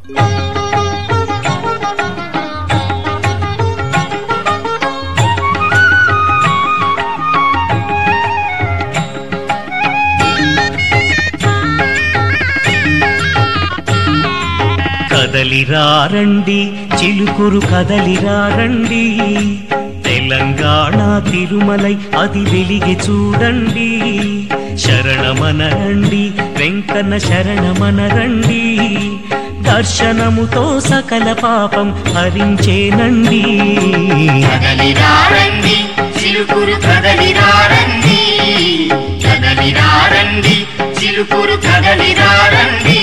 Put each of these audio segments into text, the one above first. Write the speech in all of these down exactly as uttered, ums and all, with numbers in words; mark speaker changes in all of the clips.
Speaker 1: కదలిరారండి చిలుకూరు కదలిరారండి, తెలంగాణ తిరుమలై అది వెలిగి చూడండి. శరణమనరండి వెంకన్న శరణమనరండి, దర్శనముతో సకల పాపం హరించేనండి.
Speaker 2: కదలిరారండి చిలుకూరు కదలిరారండి, కదలిరారండి చిలుకూరు కదలిరారండి.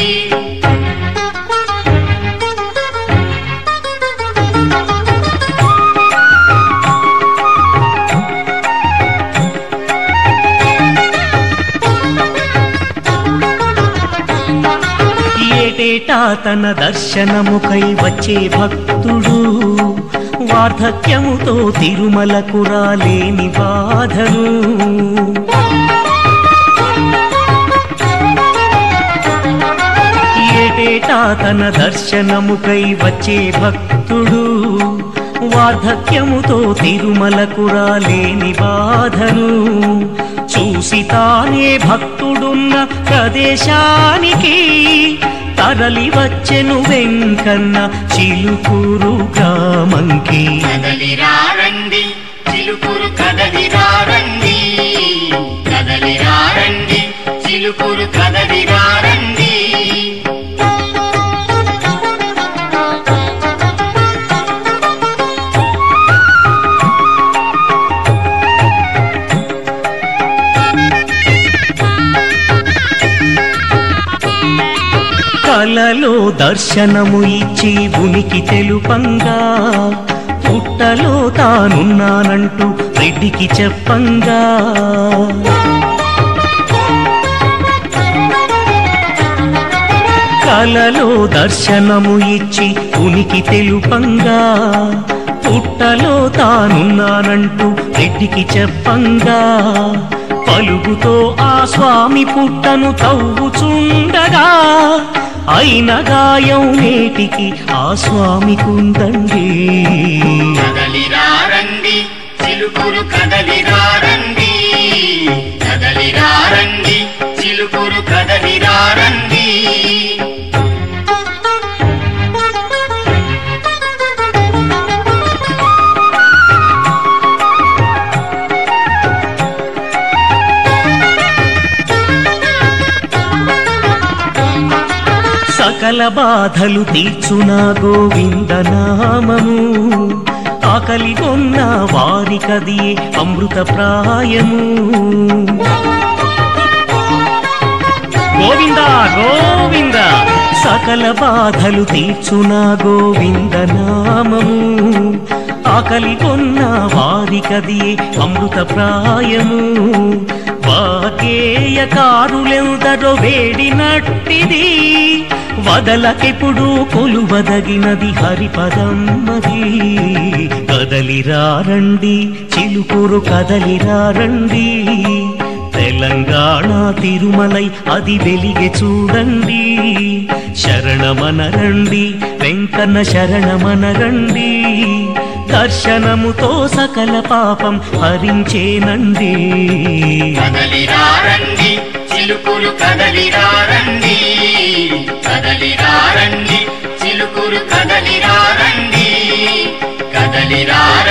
Speaker 1: ఏటేటా తన దర్శనముకై వచ్చే భక్తుడు, వార్ధక్యముతో తిరుమలకు రాలేని బాధను. ఏటేటా తన దర్శనముకై వచ్చే భక్తుడు, వార్ధక్యముతో తిరుమలకు రాలేని బాధను. చూసి తానే భక్తుడున్న ప్రదేశానికి తరలి వచ్చెను వెంకన్న చిలుకూరు గ్రామంకి.
Speaker 2: కదలిరారండి చిలుకూరు కదలిరారండి, కదలిరారండి చిలుకూరు కదలిరారండి.
Speaker 1: కలలో దర్శనము ఇచ్చి ఉనికి తెలుపంగా, పుట్టలో తానున్నానంటూ రెడ్డికి చెప్పంగా. కలలో దర్శనము ఇచ్చి ఉనికి తెలుపంగా, పుట్టలో తానున్నానంటూ రెడ్డికి చెప్పంగా. పలుగుతో ఆ స్వామి పుట్టను తవ్వుచుండగా, అయిన గాయం నేటికి ఆ స్వామికుందండి.
Speaker 2: కదలిరారండి చిలుకూరు కదలిరారండి, కదలిరారండి చిలుకూరు కదలిరారండి.
Speaker 1: సకల బాధలు తీర్చునా గోవిందనామము, ఆకలి కొన్న వారికది అమృత ప్రాయము. గోవింద గోవింద సకల బాధలు తీర్చునా గోవిందనామము, ఆకలి కొన్న వారికది అమృత ప్రాయము. వాగ్గేయకారులెందరో వేడినట్టిది, వదలకెప్పుడు కొలువదగినది హరిపదమ్మది. కదలిరారండి చిలుకూరు కదలిరారండి, తెలంగాణ తిరుమలై అది వెలిగి చూడండి. శరణమనరండి వెంకన్న శరణమనరండి, దర్శనముతో సకల పాపం హరించేనండి.
Speaker 2: కదలిరారండి చిలుకూరు కదలిరారండి, కదలిరారండి చిలుకూరు కదలిరారండి, కదలిరా